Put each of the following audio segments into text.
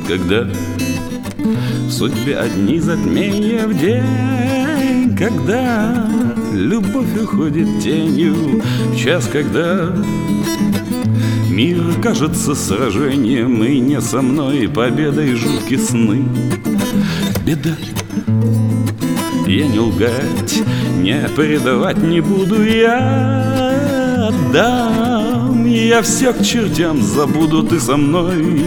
когда в судьбе одни затмения в день, когда любовь уходит тенью, в час, когда мир кажется сражением, и не со мной победой жуткие сны. Беда, я не лгать, не предавать не буду, я отдам, я все к чертям забуду, ты со мной.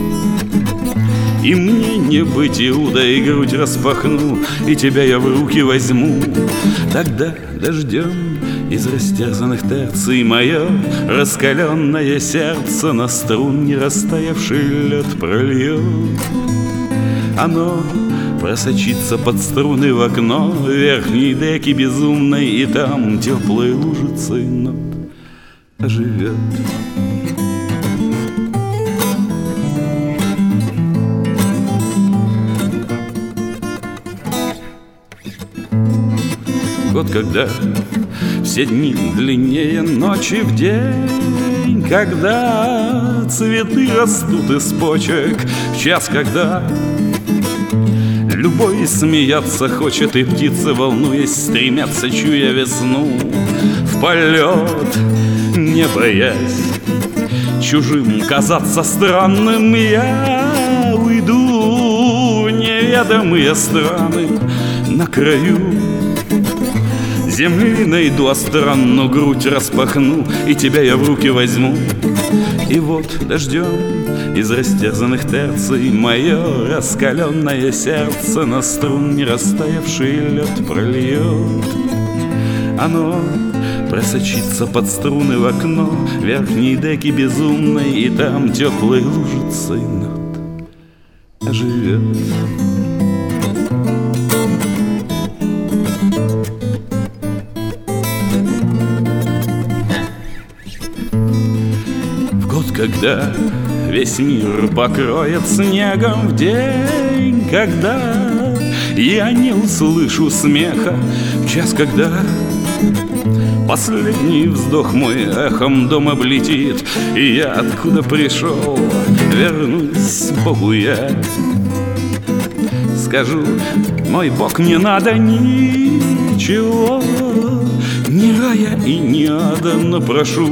И мне не быть Иудой, грудь распахну, и тебя я в руки возьму. Тогда дождем из растерзанных терций мое раскаленное сердце на струн не растаявший лед прольет. Оно просочится под струны в окно верхней деки безумной, и там теплой лужицей нот оживет. Год, когда все дни длиннее ночи в день, когда цветы растут из почек, в час, когда любой смеяться хочет, и птицы, волнуясь, стремятся, чуя весну, в полет, не боясь чужим казаться странным, я уйду в неведомые страны. На краю земли найду, а странную грудь распахну, и тебя я в руки возьму. И вот дождем из растерзанных терций мое раскаленное сердце на струн не растаявший лед прольет. Оно просочится под струны в окно верхней деки безумной, и там теплой лужицей нот оживет. Когда весь мир покроет снегом, в день, когда я не услышу смеха, в час, когда последний вздох мой эхом дом облетит, и я откуда пришел вернусь Богу я. Скажу: мой Бог, не надо ничего, ни рая и ни ада, но прошу,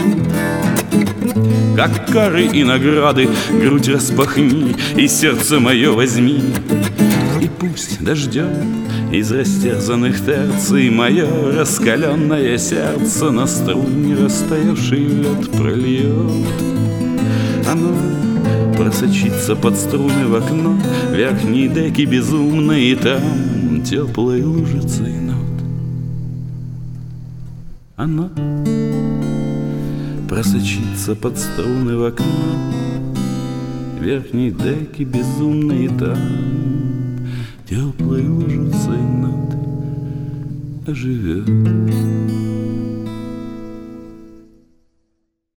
как кары и награды, грудь распахни и сердце мое возьми. И пусть дождем из растерзанных терций мое раскаленное сердце на струн не растаявший лед прольет. Оно просочится под струны в окно верхней деки безумной, и там теплой лужицей нот. Оно просочится под струны в окно верхней деки безумной, и там теплой лужицей нот оживет.